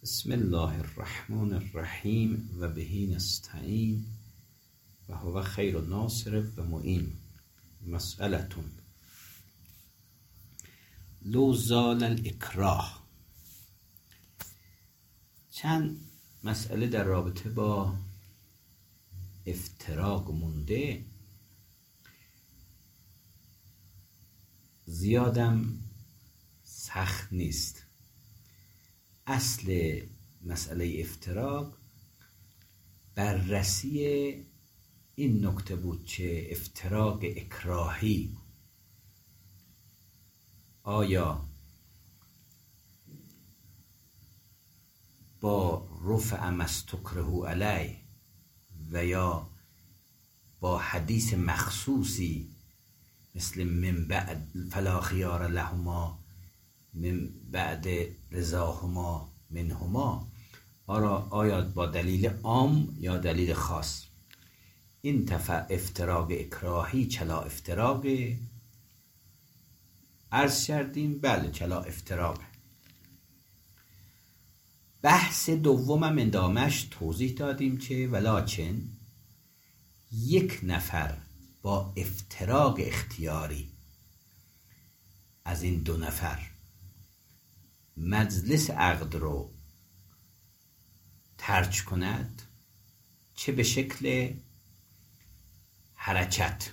بسم الله الرحمن الرحیم و بهی نستعین و هو خیر ناصر و معین. مسئلتون لو زال الاکراه. چند مسئله در رابطه با افتراق مونده، زیادم سخت نیست. اصل مسئله افتراق بررسی این نکته بود که افتراق اکراهی آیا با رفع ما استکره علیه و یا با حدیث مخصوصی مثل من بعد فلا خیار لهما من بعد رضاهما منهما، آیا با دلیل عام یا دلیل خاص. این افتراق اکراهی چلا افتراق عرض کردیم. بله چلا افتراق. بحث دومم اندامش توضیح دادیم که ولکن یک نفر با افتراق اختیاری از این دو نفر مجلس عقد رو ترک کند، چه به شکل حرکت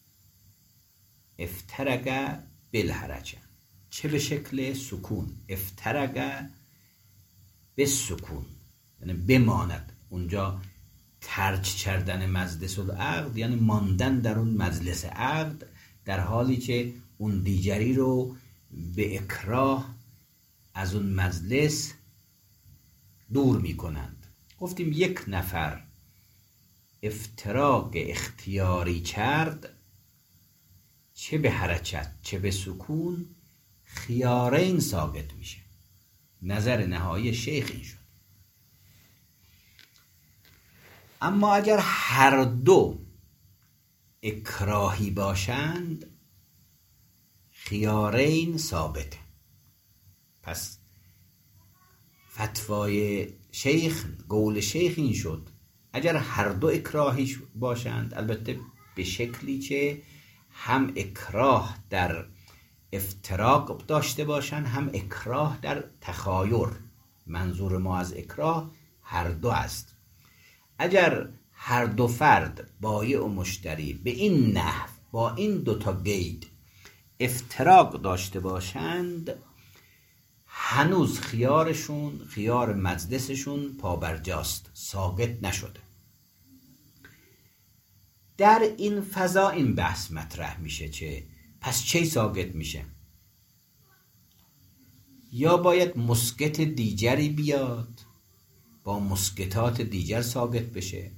افترق بالحرکه، چه به شکل سکون افترق بالسکون، یعنی بماند اونجا. ترک کردن مجلس العقد یعنی ماندن در اون مجلس عقد در حالی که اون دیگری رو به اکراه از اون مجلس دور می کنند. گفتیم یک نفر افتراق اختیاری کرد، چه به حرکت چه به سکون، خیارین ثابت میشه. نظر نهایی شیخ این شد. اما اگر هر دو اکراهی باشند خیارین ثابته. پس فتوای شیخ، قول شیخ این شد اگر هر دو اکراهی باشند، البته به شکلی که هم اکراه در افتراق داشته باشند هم اکراه در تخایر. منظور ما از اکراه هر دو است. اگر هر دو فرد بایع و مشتری به این نحو با این دوتا قید افتراق داشته باشند، هنوز خیارشون، خیار مجلسشون پابرجاست، ساقط نشده. در این فضا این بحث مطرح میشه که پس چه ساقط میشه؟ یا باید مسکت دیگری بیاد با مسکتات دیگر ساقط بشه،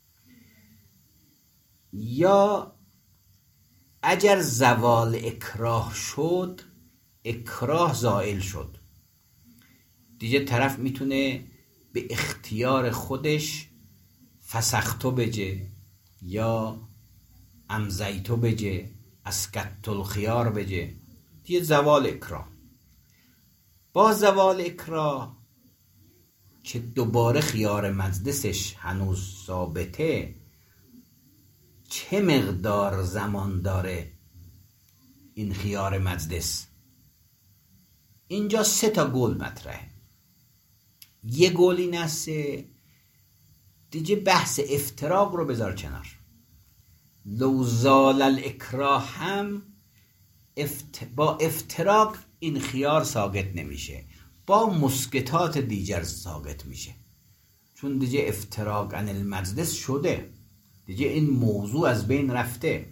یا اگر زوال اکراه شد اکراه زائل شد، دیگه طرف میتونه به اختیار خودش فسختو بجه یا امزیتو بجه، اسکت الخیار بجه، دیگه زوال اکراه. با زوال اکراه که دوباره خیار مجلسش هنوز ثابته، چه مقدار زمان داره این خیار مجلس؟ اینجا 3 قول مطرحه. یه قول این است، دیگه بحث افتراق رو بذار کنار. لو زال الاکراه هم با افتراق این خیار ساقط نمیشه، با مسکتات دیگر ساقط میشه، چون دیگه افتراق عن المجلس شده، دیگه این موضوع از بین رفته.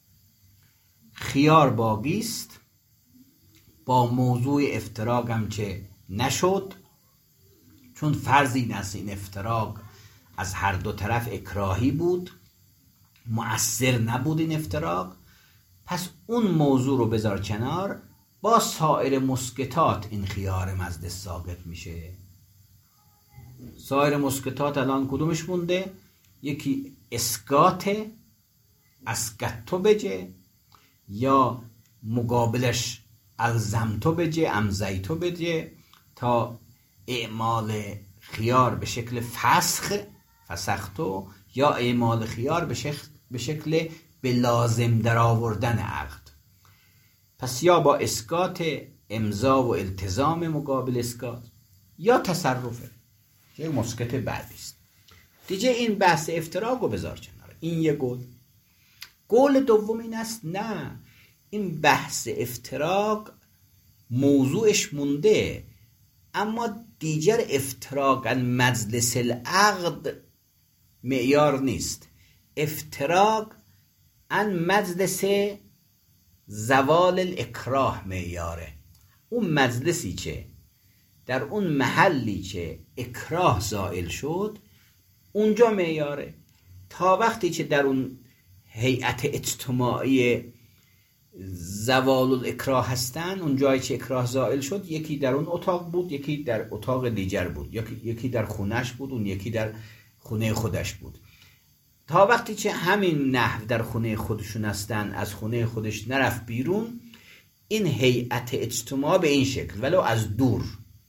خیار باقیست، با موضوع افتراق هم که نشد، چون فرض این است این افتراق از هر دو طرف اکراهی بود، مؤثر نبود این افتراق. پس اون موضوع رو بذار کنار، با سایر مسکتات این خیار مجلس ساقط میشه. سایر مسکتات الان کدومش مونده؟ یکی اسکات، اسکتو بجه، یا مقابلش الزمتو بجه، امزیتو بجه، تا اعمال خیار به شکل فسختو یا اعمال خیار به شکل به لازم در آوردن عقد. پس یا با اسکات امضا و التزام مقابل اسکات یا تصرفه که مسکت بعدی است. دیگه این بحث افتراق رو بذار کنار. این یه قول دوم این است نه، این بحث افتراق موضوعش مونده، اما دیگر افتراق عن مجلس العقد معیار نیست. افتراق عن مجلس زوال الاکراه معیاره. اون مجلسی که در اون محلی که اکراه زائل شد اونجا معیاره. تا وقتی که در اون هیئت اجتماعی زوال الاکراه هستن، اون جایی که اکراه زائل شد، یکی در اون اتاق بود، یکی در اتاق دیگر بود، یکی در خونش بود، اون یکی در خونه خودش بود. تا وقتی که همین نحو در خونه خودشون هستن، از خونه خودش نرفت بیرون، این هیئت اجتماع به این شکل ولو از دور،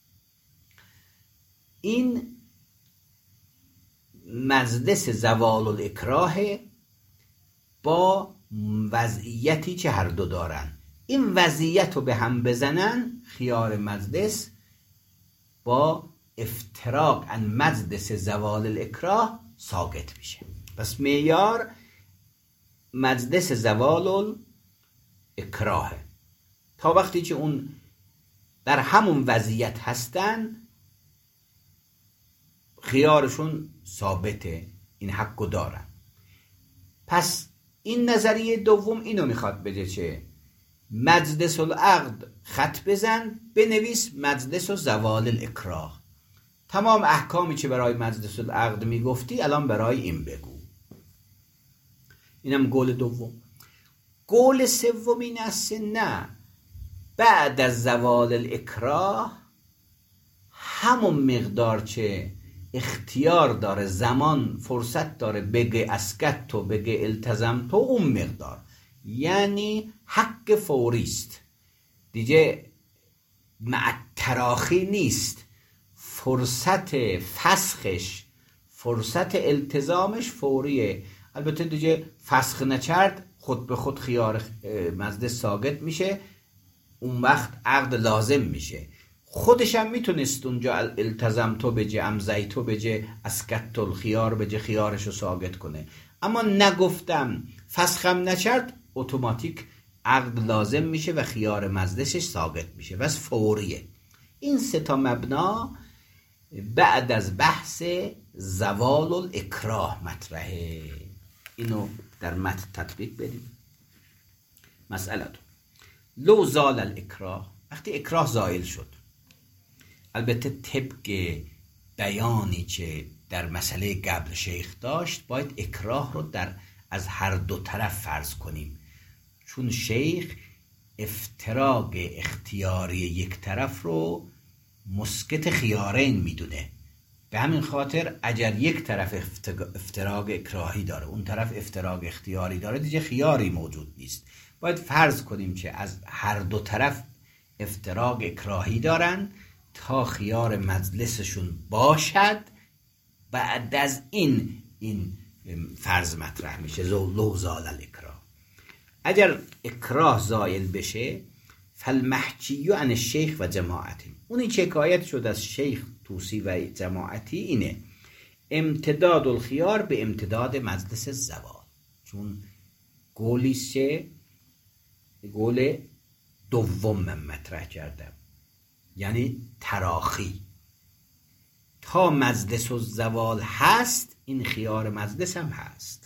این مجلس زوال الاکراه با وضعیتی که هر دو دارن، این وضعیت رو به هم بزنن، خیار مجلس با افتراق عن مجلس زوال الاکراه ساقط میشه. پس معیار مجلس زوال الاکراه. تا وقتی که اون در همون وضعیت هستن خیارشون ثابته، این حقو دارن. پس این نظریه دوم اینو میخواد بگه که مجلس العقد خط بزن، بنویس مجلس و زوال الاکراه. تمام احکامی که برای مجلس العقد میگفتی الان برای این بگو. اینم قول دوم. قول سوم این است نه، بعد از زوال الاکراه همون مقدار که اختیار داره، زمان فرصت داره بگه اسکت تو، بگه التزم تو، اون مقدار، یعنی حق فوری است دیگه، مع تراخی نیست. فرصت فسخش، فرصت التزامش فوریه. البته دیگه فسخ نکرد خود به خود خیار مجلس ساقط میشه، اون وقت عقد لازم میشه. خودش هم میتونست اونجا التزم تو بجه، امضی تو بجه، اسکت الخیار بجه، خیارشو ساقط کنه. اما نگفتم فسخم نکرد، اتوماتیک عقد لازم میشه و خیار مجلسش ساقط میشه، بس فوریه. این سه تا مبنا بعد از بحث زوال الاکراه مطرحه. اینو در متن تطبیق بدیم. مسئله تو لو زال الاکراه، وقتی اکراه زائل شد، البته طبق بیانی که در مسئله قبل شیخ داشت باید اکراه رو از هر دو طرف فرض کنیم، چون شیخ افتراق اختیاری یک طرف رو مسکت خیارین میدونه. به همین خاطر اگر یک طرف افتراق اکراهی داره، اون طرف افتراق اختیاری داره، دیگه خیاری موجود نیست. باید فرض کنیم که از هر دو طرف افتراق اکراهی دارن تا خیار مجلسشون باشد. بعد از این فرض مطرح میشه لو زال الاکراه. اگر اکراه زائل بشه فالمحکی عن الشیخ و جماعتی، اونی که حکایت شد از شیخ توسی و جماعتی اینه امتداد الخیار به امتداد مجلس زوال، چون قولیست که قول دوم من مطرح کردم، یعنی تراخی تا مجلس الزوال هست، این خیار مجلس هم هست.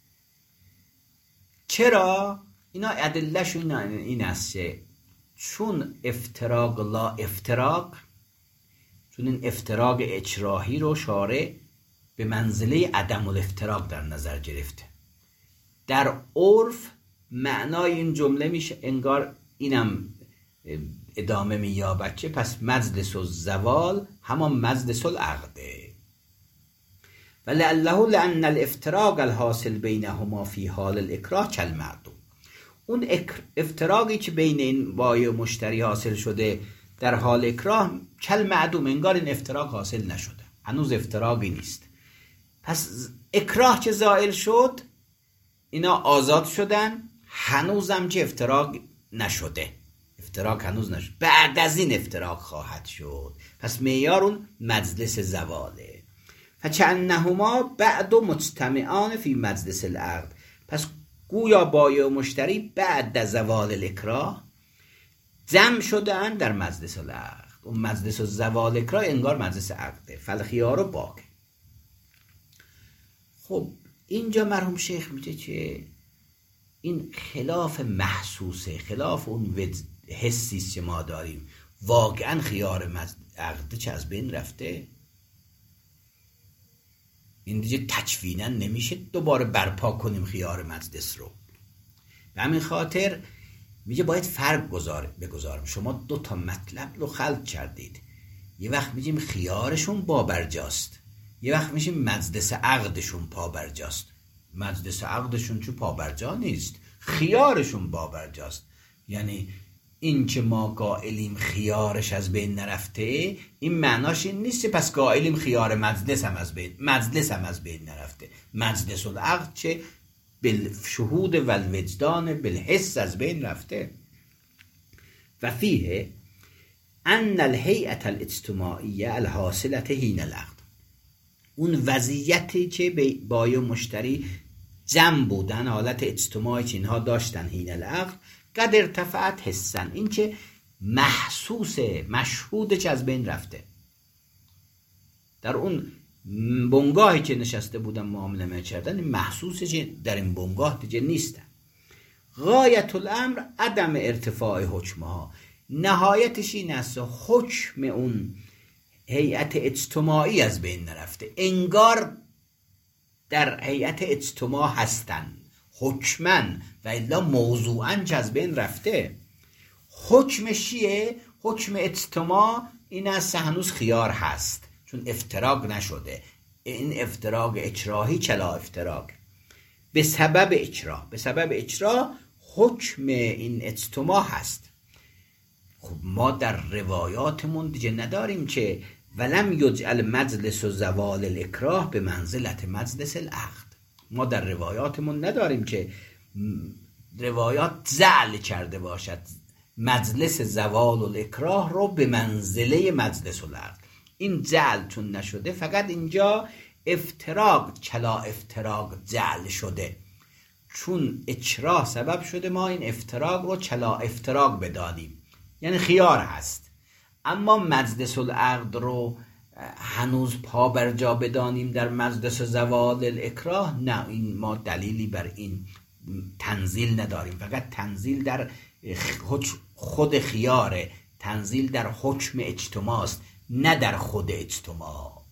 چرا؟ اینا ادلهش این است که چون افتراق لا افتراق، چون این افتراق اجراحی رو شارع به منزله عدم الافتراق در نظر گرفته. در عرف معنای این جمله میشه انگار اینم ادامه مییابد که پس مجلس الزوال همان مجلس العقده. ولعله لان الافتراق الحاصل بینهما فی حال الاکراه کالمعدوم، اون افتراقی که بین این بای و مشتری حاصل شده در حال اکراه کل معدوم، انگار این افتراق حاصل نشده، هنوز افتراقی نیست. پس اکراه که زائل شد اینا آزاد شدن، هنوزم که افتراق نشده، افتراق هنوز نشد، بعد از این افتراق خواهد شد. پس معیار اون مجلس زواله. فکأنهما بعد مجتمعان فی مجلس العقد، پس گویا بایع و مشتری بعد از زوال الاکراه جمع شدن در مجلس العقد. اون مجلس زوال اکراه انگار مجلس عقده. فالخیار و باقی. خب اینجا مرحوم شیخ میگه که این خلاف محسوسه، خلاف اون حسیست که ما داریم. واقعا خیار عقده چه از بین رفته؟ این دیگه تجوینا نمیشه دوباره برپا کنیم خیار مجلس رو. به همین خاطر میگه باید فرق بگذارم. شما دو تا مطلب رو خلط کردید. یه وقت میگیم خیارشون پابرجاست، یه وقت میگیم مجلس عقدشون پابرجاست. مجلس عقدشون چون پابرجا نیست، خیارشون پابرجاست. یعنی این که ما قائلیم خیارش از بین نرفته، این معناش این نیست پس قائلیم خیار مجلس هم از بین نرفته. مجلس العقد چه بالشهود و الوجدان بالحس از بین رفته. و فیه ان الهیئة الاجتماعیه الحاصلة حین العقد، اون وضعیتی که بایع و مشتری جمع بودن، حالت اجتماعی که اینها داشتن حین العقد، قد ارتفعت حسن، این که محسوسه، مشهوده که از بین رفته. در اون بنگاهی که نشسته بودن معامله می‌کردن، این محسوسه که در این بنگاه دیگه نیستن. غایت الامر عدم ارتفاع حکمها، نهایتش این است حکم اون هیئت اجتماعی از بین نرفته، انگار در هیئت اجتماع هستن حکمن و الا موضوعاً که از بین رفته. حکمش چیه؟ حکم اجتماع این است هنوز خیار هست چون افتراق نشده. این افتراق اکراهی چلا افتراق به سبب اکراه حکم این اجتماع هست. خب ما در روایاتمون دیگه نداریم که ولم یجعل مجلس و زوال الاکراه به منزلت مجلس العقد. ما در روایاتمون نداریم که روایات جعل کرده باشد مجلس زوال الاکراه رو به منزله مجلس العقد. این جعل چون نشده، فقط اینجا افتراق چلا افتراق جعل شده، چون اکراه سبب شده ما این افتراق رو چلا افتراق بدانیم، یعنی خیار هست. اما مجلس العقد رو هنوز پا بر جا بدانیم در مجلس زوال الاکراه، نه، این ما دلیلی بر این تنزیل نداریم. فقط تنزیل در خود خیاره، تنزیل در حکم اجتماع است، نه در خود اجتماع.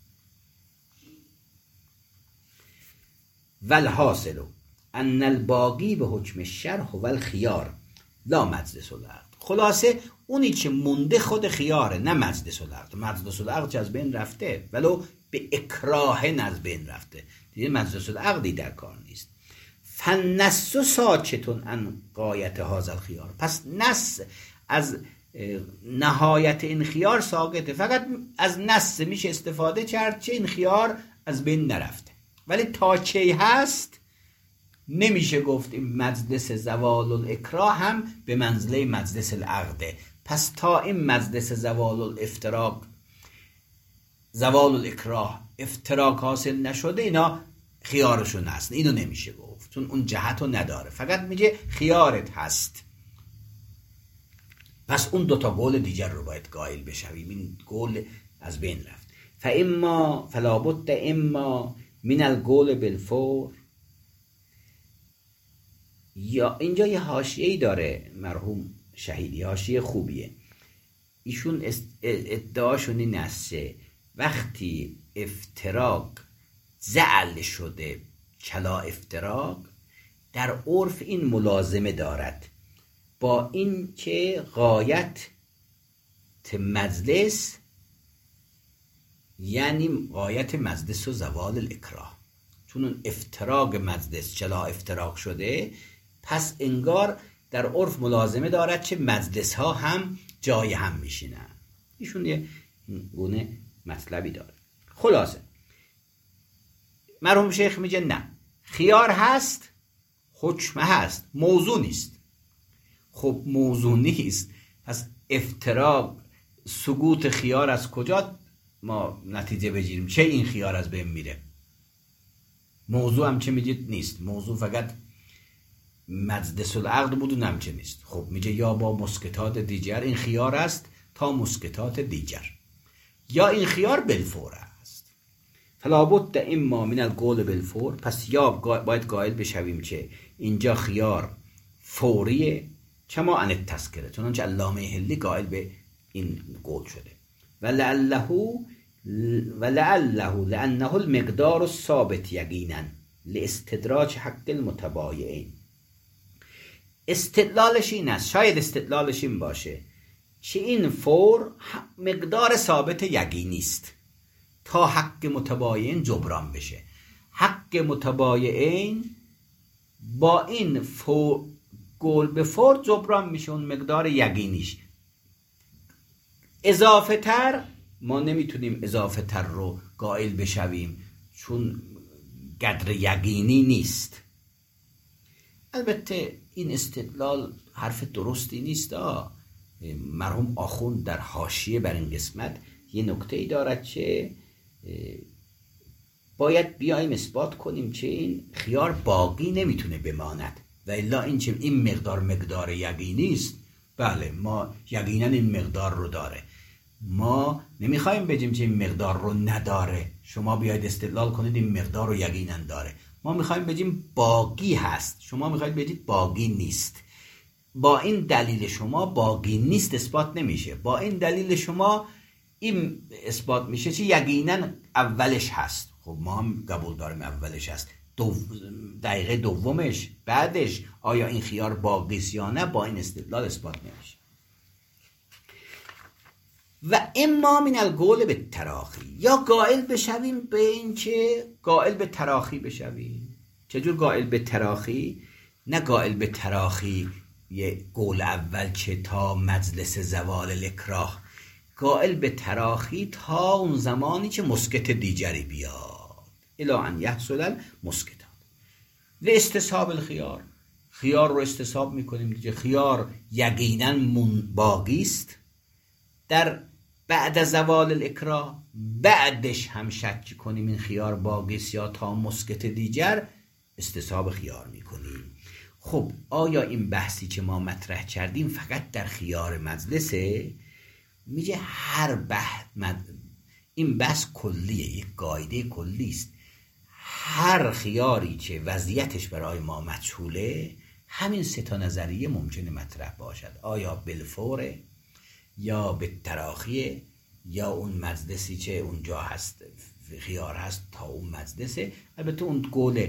والحاصل ان الباقی به حکم الشرع و الخیار لا مجلس العقد. خلاصه اونی که مونده خود خیاره، نه مجلس العقد. مجلس العقد که از بین رفته، ولو به اکراه از بین رفته، دیگه مجلس العقدی در کار نیست. فالنص ساکتون عن غایت هذا الخیار، پس نص از نهایت این خیار ساکته، فقط از نص میشه استفاده کرد که این خیار از بین نرفته. ولی تا چی هست نمیشه گفت این مجلس زوال الاکراه هم به منزله مجلس العقده. پس تا این مجلس زوال الاکراه افتراق حاصل نشده، اینا خیارشون هست، اینو نمیشه گفت چون اون جهت رو نداره، فقط میگه خیارت هست. پس اون دوتا قول دیگر رو باید قائل بشویم، این قول از بین رفت. فلا بد اما من القول بالفور. یا اینجا یه حاشیه‌ای داره مرحوم شهیدی، حاشیه خوبیه. ایشون ادعاشون این است وقتی افتراق زعل شده چلا افتراق، در عرف این ملازمه دارد با این که غایت مجلس، یعنی غایت مجلس و زوال الاکراه، چون اون افتراق مجلس چلا افتراق شده، پس انگار در عرف ملازمه دارد که مجلس ها هم جای هم میشینن. ایشون یه گونه مطلبی داره. خلاصه مرحوم شیخ میگه نه، خیار هست، حکم هست، موضوع نیست. خب موضوع نیست، پس افتراق سقوط خیار از کجا ما نتیجه بگیریم؟ چه این خیار از بین میره؟ موضوع هم چه میگید نیست، موضوع فقط مجلس العقد بود و نمچه نیست. خب میگه یا با مسکتات دیگر این خیار است تا مسکتات دیگر، یا این خیار بالفور است. فلا بد اما من القول بالفور، پس یا باید قائل بشویم که اینجا خیار فوریه، کما عن التذکره، چنانچه علامه حلی قائل به این قول شده. ولعله لانه المقدار الثابت یقینا لاستدراج حق المتبایعین. استدلالش این است، شاید استدلالش این باشه که این فور مقدار ثابت یقینی است تا حق متبایعین جبران بشه. حق متبایعین با این قول به فور جبران میشه، اون مقدار یقینیش. اضافه تر ما نمیتونیم اضافه تر رو قائل بشویم چون قدر یقینی نیست. البته این استدلال حرف درستی نیست. مرحوم آخوند در حاشیه بر این قسمت یه نکته‌ای دارد که باید بیایم اثبات کنیم که این خیار باقی نمیتونه بماند و الا این چه این مقدار یقینی است. بله ما یقینا این مقدار رو داره، ما نمیخوایم بگیم که این مقدار رو نداره، شما بیاید استدلال کنید این مقدار رو یقینا داره. ما میخوایم بگیم باقی هست، شما میخواید بگید باقی نیست. با این دلیل شما باقی نیست اثبات نمیشه، با این دلیل شما این اثبات میشه که یقینا اولش هست. خب ما هم قبول داریم اولش هست، دقیقه دومش بعدش آیا این خیار باقی است یا نه، با این استدلال اثبات نمیشه. و اما من القول به تراخی، یا قائل بشویم به این که قائل به تراخی بشویم. چجور قائل به تراخی؟ نه قائل به تراخی یه قول اول که تا مجلس زوال الاکراه، قائل به تراخی تا اون زمانی که مسکت دیگری بیاد، الی ان یحصل المسکتات. و استصحاب الخیار، خیار رو استصحاب میکنیم دیگه. خیار یقینا باقی است، در بعد زوال الاکراه بعدش هم شک کنیم این خیار باقی است یا تا مسکت دیگر استصحاب خیار میکنیم. خب آیا این بحثی که ما مطرح کردیم فقط در خیار مجلسه؟ میگه هر این بحث کلیه، یک قاعده کلی است. هر خیاری که وضعیتش برای ما مجهوله، همین سه تا نظریه ممکنه مطرح باشد. آیا بالفور، یا به تراخیه، یا اون مجلسی که اونجا هست خیار هست تا اون مجلسه. البته اون قول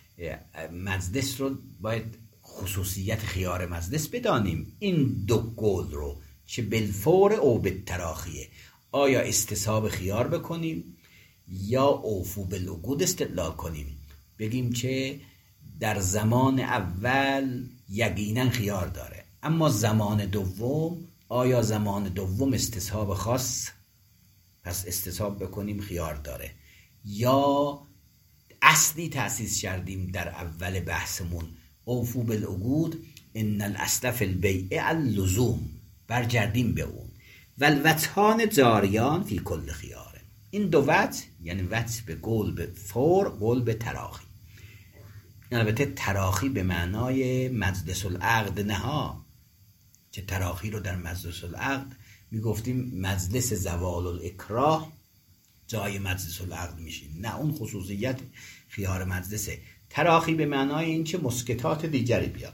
مجلس رو باید خصوصیت خیار مجلس بدانیم. این دو قول رو چه بالفور او به تراخیه، آیا استصحاب خیار بکنیم یا اوفو بالعقود استدلال کنیم، بگیم که در زمان اول یقینا خیار داره، اما زمان دوم، آیا زمان دوم استصحاب خاص پس استصحاب بکنیم خیار داره، یا اصلی تأسیس کردیم در اول بحثمون اوفو بالعقود ان الاصل فی البیع اللزوم، برگردیم به اون. والوجهان جاریان فی کل خیار. این دو وجه، یعنی وجه به قول به فور، قول به تراخی. البته تراخی به معنای مجلس العقد نها، که تراخی رو در مجلس العقد میگفتیم مجلس زوال الاکراه جای مجلس العقد میشین، نه اون خصوصیت خیار مجلسه. تراخی به معنای این که مسکتات دیگری بیاد.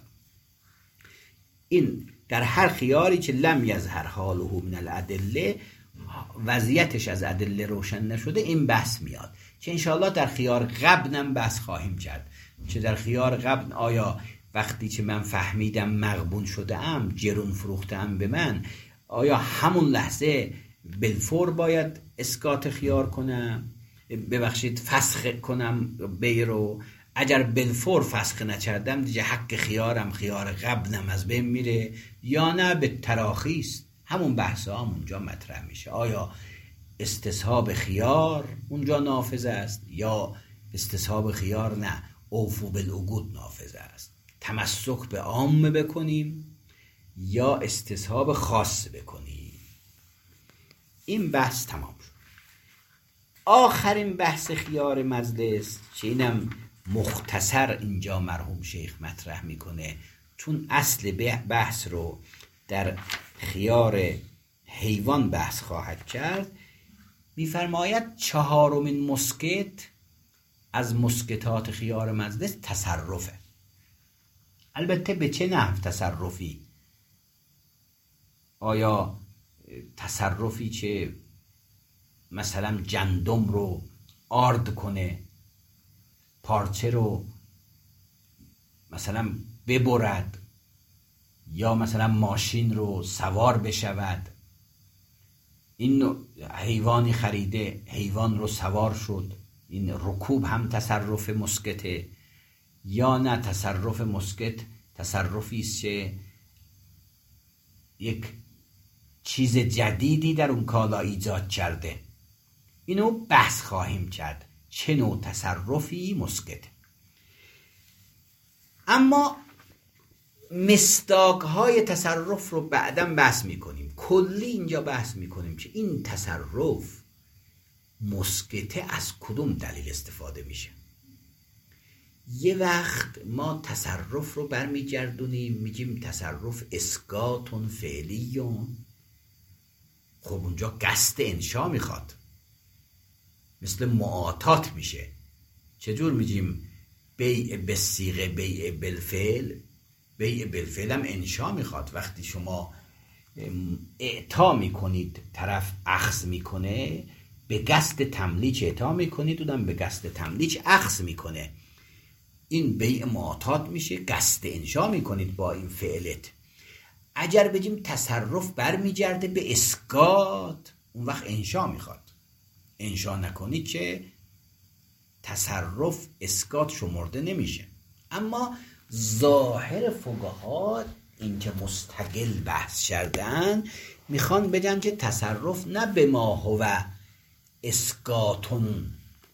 این در هر خیاری که لم یظهر حاله من الادله، وضعیتش از ادله روشن نشده، این بحث میاد که انشاءالله در خیار غبن هم بحث خواهیم کرد. که در خیار غبن آیا وقتی که من فهمیدم مغبون شده ام، جرون فروخته ام به من، آیا همون لحظه بالفور باید اسقاط خیار کنم، فسخ کنم بیر رو؟ اگر بالفور فسخ نکردم دیگه حق خیارم، خیار غبنم از بین میره، یا نه به تراخی است. همون بحث ها هم اونجا مطرح میشه. آیا استصحاب خیار اونجا نافذ است یا استصحاب خیار نه، اوفو بالعقود نافذ است، تمسک به عام بکنیم یا استصحاب خاص بکنیم. این بحث تمام شد. آخرین بحث خیار مجلس که اینم مختصر اینجا مرحوم شیخ مطرح میکنه، چون اصل بحث رو در خیار حیوان بحث خواهد کرد. میفرماید چهارمین مسکت از مسکتات خیار مجلس تصرفه. البته به چه نحو تصرفی؟ آیا تصرفی که مثلا گندم رو آرد کنه، پارچه رو مثلا ببرد، یا مثلا ماشین رو سوار بشود؟ این حیوانی خریده، حیوان رو سوار شد، این رکوب هم تصرف مسکته؟ یا نه تصرف مسکت تصرفی است که یک چیز جدیدی در اون کالا ایجاد کرده؟ اینو بحث خواهیم کرد چه نوع تصرفی مسکته. اما مصداق های تصرف رو بعداً بحث میکنیم. کلی اینجا بحث میکنیم که این تصرف مسکته از کدوم دلیل استفاده میشه. یه وقت ما تصرف رو برمیگردونیم میگیم تصرف اسقاط فعلیون، خب اونجا قصد انشا میخواد، مثل معاطات میشه. چجور میگیم بیع بالصیغه بیع بالفعل؟ بیع بالفعل هم انشا میخواد. وقتی شما اعطا میکنید طرف اخذ میکنه، به قصد تملیک اعطا میکنید، اونم به قصد تملیک اخذ میکنه. این بیع معاطات میشه، قصد انشا میکنید با این فعلت. اگر بگیم تصرف برمیگرده به اسقاط، اون وقت انشا میخواد. انشا نکنید که تصرف اسقاط شمرده نمیشه. اما ظاهر فقها این که مستقل بحث کردن میخوان بگن که تصرف نه به ما هو اسقاطون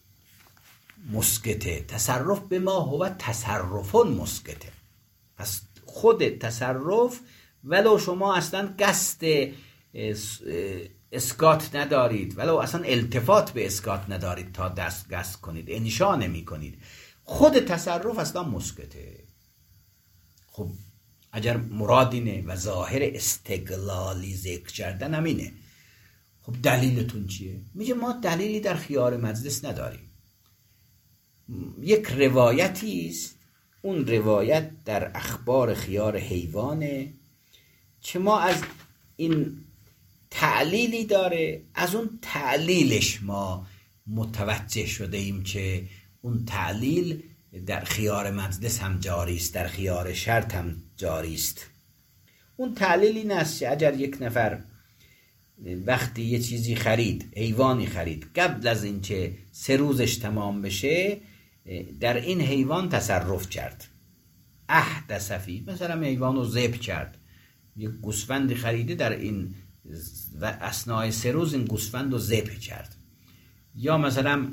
مسکته، تصرف به ما هو تصرفون مسکته. پس خود تصرف ولو شما اصلا قصد اسقاط ندارید، ولو اصلا التفات به اسقاط ندارید تا دست قصد کنید، انشا نمی کنید، خود تصرف اصلا مسکته. خب اگر مراد اینه و ظاهر استقلالی ذکر کردن همینه، خب دلیلتون چیه؟ میگه ما دلیلی در خیار مجلس نداریم. یک روایتی است، اون روایت در اخبار خیار حیوانه که ما از این تعلیلی داره، از اون تعلیلش ما متوجه شده ایم که اون تعلیل در خیار مجلس هم جاری است، در خیار شرط هم جاری است. اون تعلیل این است که اگر یک نفر وقتی یه چیزی خرید، حیوانی خرید، قبل از اینکه 3 روزش تمام بشه در این حیوان تصرف کرد، احدث فی، مثلا حیوان رو ذبح کرد، یک گوسفندی خریده، در این و اثنای 3 روز این گوسفند رو ذبح کرد، یا مثلا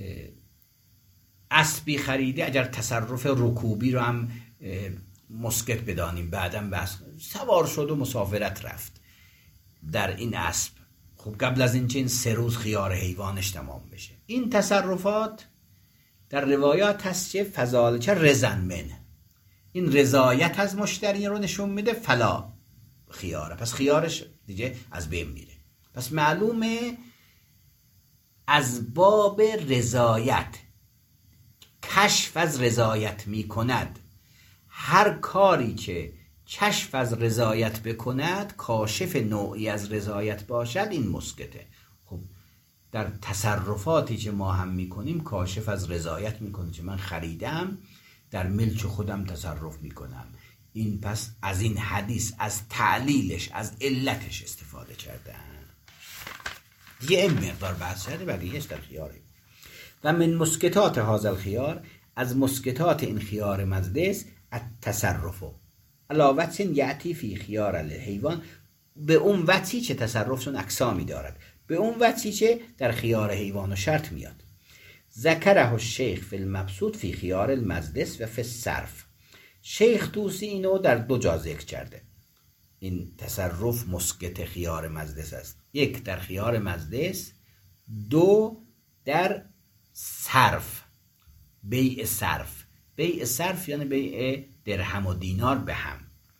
اسبی خریده، اگر تصرف رکوبی رو هم مسکت بدانیم بعداً بس سوار شد و مسافرت رفت در این اسب، خب قبل از اینکه این 3 روز خیار حیوانش تمام بشه. این تصرفات در روایات هست که فضالچه رزن من، این رضایت از مشتری رو نشون میده، فلا خیاره، پس خیارش دیگه از بین میره. پس معلومه از باب رضایت، کشف از رضایت میکند، هر کاری که کشف از رضایت بکند، کاشف نوعی از رضایت باشد، این مسکته. خب در تصرفاتی که ما هم میکنیم کاشف از رضایت میکنه که من خریدم، در ملک خودم تصرف میکنم. این پس از این حدیث، از تعلیلش، از علتش استفاده کردن. دیگه این مقدار بحث شده، بقیهش در خیاره. و من مسکتات هذا الخیار، از مسکتات این خیار مجلس، التصرف علاوه یعتی فی خیار الحیوان به اون وجهی که تصرفشون اقسامی دارد، به اون وجهی که در خیار حیوان و شرط میاد. ذکره الشیخ فی المبسوط فی خیار المجلس و فی الصرف. شیخ طوسی اینو در دو جا ذکر کرده. این تصرف مسکت خیار مجلس است، یک در خیار مجلس، دو در صرف، بیع صرف. بیع صرف یعنی بیع درهم و دینار به هم.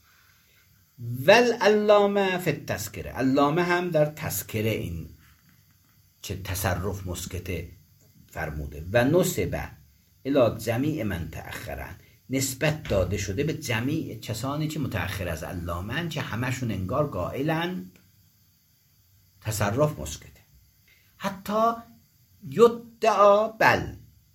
والعلامه فی التذکره، علامه هم در تذکره این چه تصرف مسکته فرموده. و نسبه الی جمیع من تأخرن، نسبت داده شده به جمیع کسانی که متأخر از علامه، که همشون انگار قائلن تصرف مسکته. حتی یدعا، بل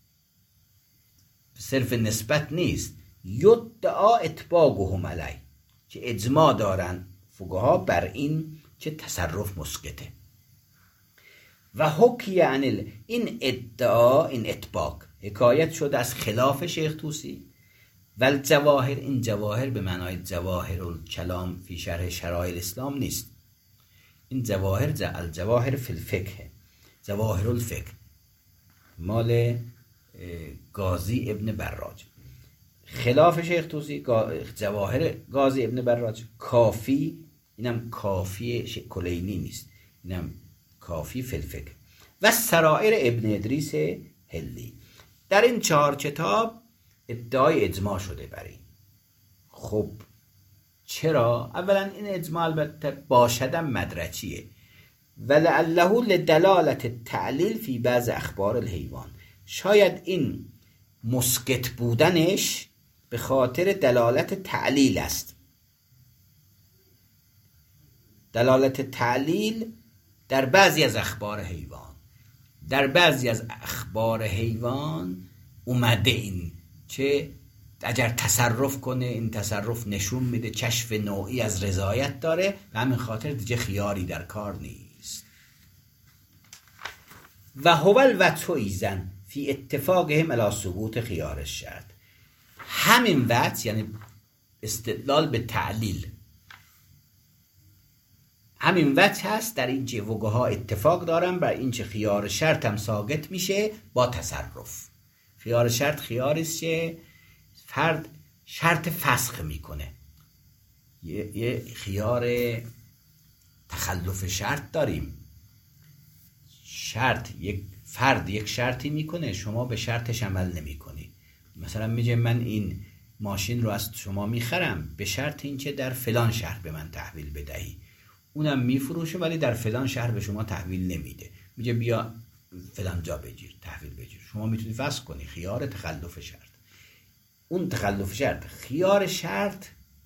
صرف نسبت نیست، یدعا اطباقهم علی، که اجماع دارن فقها بر این که تصرف مسکته. و حکی عن این ادعا، این اطباق حکایت شده از خلاف شیخ طوسی. و الجواهر، این جواهر به معنای جواهر الکلام فی شرح شرایع الاسلام نیست. این جواهر الجواهر فی الفقه، جواهر الفقه مال قاضی ابن براج. خلاف شیخ طوسی جواهر قاضی ابن براج کافی، اینم کافی کلینی نیست، اینم کافی فی الفقه. و سرائر ابن ادریس هلی. در این 4 کتاب ادعای اجماع شده بر این. خب چرا؟ اولا این اجماع البته باشدم مدرجیه. ولعله لدلالت التعلیل فی بعض اخبار الحیوان، شاید این مسکت بودنش به خاطر دلالت تعلیل است. دلالت تعلیل در بعضی از اخبار حیوان، در بعضی از اخبار حیوان اومده این که اگر تصرف کنه، این تصرف نشون میده کشف نوعی از رضایت داره و همین خاطر دیگه خیاری در کار نیست. و هو الوجه ایزن فی اتفاقهم علی ثبوت خیار الشرط، همین وجه یعنی استدلال به تعلیل، همین وجه هست در این که وقها اتفاق دارن بر این که خیار شرط هم ثابت میشه با تصرف. خیار شرط خیاری است که فرد شرط فسخ میکنه. یه خیار تخلف شرط داریم. شرط، یک فرد یک شرطی میکنه، شما به شرطش عمل نمیکنی. مثلا میگه من این ماشین رو از شما میخرم به شرط اینکه در فلان شهر به من تحویل بدهی. اونم میفروشه ولی در فلان شهر به شما تحویل نمیده، میگه بیا فلان جا بگیر، تحویل بگیر. شما میتونی فسخ کنی. خیار تخلف شرط، اون تخلف شرط. خیار شرط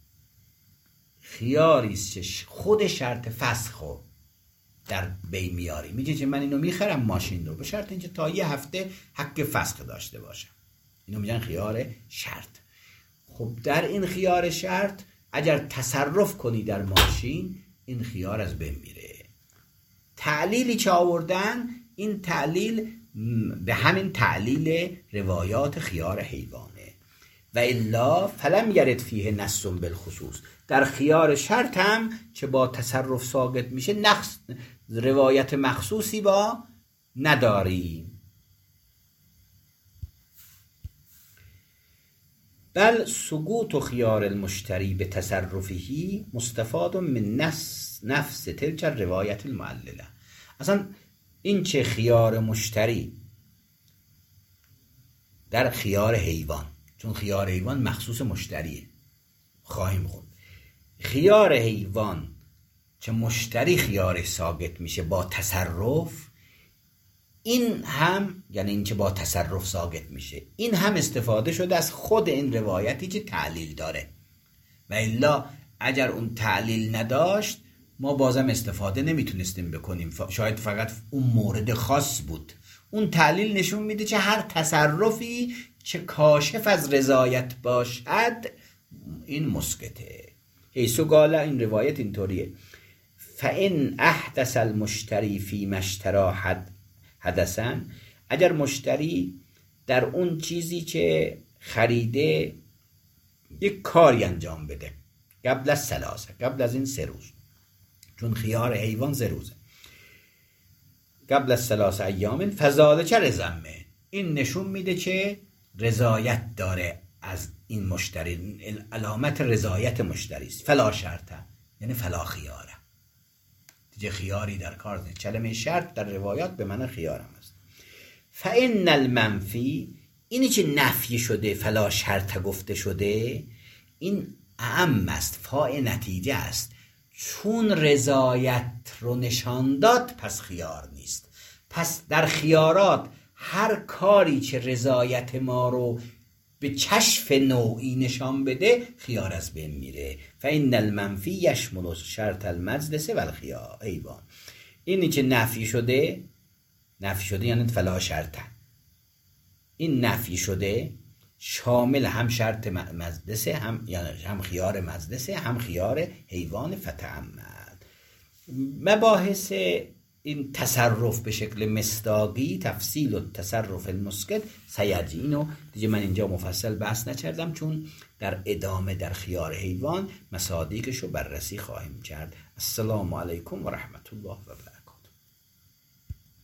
خیاری است که خود شرط فسخو در بین میاری. میگه که من اینو میخرم ماشین رو به شرط اینکه تا یه هفته حق فسخ داشته باشم. اینو میگن خیار شرط. خب در این خیار شرط اگر تصرف کنی در ماشین، این خیار از بین میره. تعلیلی که آوردن، این تعلیل به همین تعلیل روایات خیار حیوانه. و الا فلم یرد فیه نص بالخصوص، در خیار شرط هم که با تصرف ساقط میشه روایت مخصوصی با نداریم. بل سقوط خیار المشتری به تصرفی مستفاد من نفس تلک روایت المعلله. اصلا این چه خیار مشتری در خیار حیوان، چون خیار حیوان مخصوص مشتریه، خواهیم خوند. خیار حیوان چه مشتری خیارش ساقط میشه با تصرف، این هم یعنی این که با تصرف ساقط میشه، این هم استفاده شده از خود این روایتی که تعلیل داره. و الا اگر اون تعلیل نداشت ما بازم استفاده نمیتونستیم بکنیم، شاید فقط اون مورد خاص بود. اون تعلیل نشون میده که هر تصرفی که کاشف از رضایت باشد این مسکته. حیثو قال، این روایت اینطوریه: فان احدث المشتری فی ما اشتری حدثا، اگر مشتری در اون چیزی که خریده یک کاری انجام بده، قبل از 3، قبل از این 3 روز چون خیار حیوان 3 روزه. قبل از 3 ایام فذالک رزمه، این نشون میده که رضایت داره از این مشتری، علامت رضایت مشتری است. فلا شرطه یعنی فلا خیاره، دیگه خیاری در کار نیست. کلمه شرط در روایات به معنی خیار هم است. فان المنفی، اینی که نفی شده فلا شرط گفته شده، این اعم است، فاء نتیجه است. چون رضایت رو نشان داد پس خیار نیست. پس در خیارات هر کاری که رضایت ما رو به کشف نوعی نشان بده خیار از بین میره. فإن المنفی یشمل شرط المجلس و الخیار ایوان، اینی که نفی شده یعنی فلا شرطه، این نفی شده شامل هم شرط مجلسه، هم خیار مجلسه، هم خیار حیوان. فتعمل. مباحث این تصرف به شکل مصداقی، تفصیل و تصرف المسکت سیجی، اینو دیگه من اینجا مفصل بحث نکردم چون در ادامه در خیار حیوان مصادیقش رو بررسی خواهیم کرد. السلام علیکم و رحمت الله و برکاته.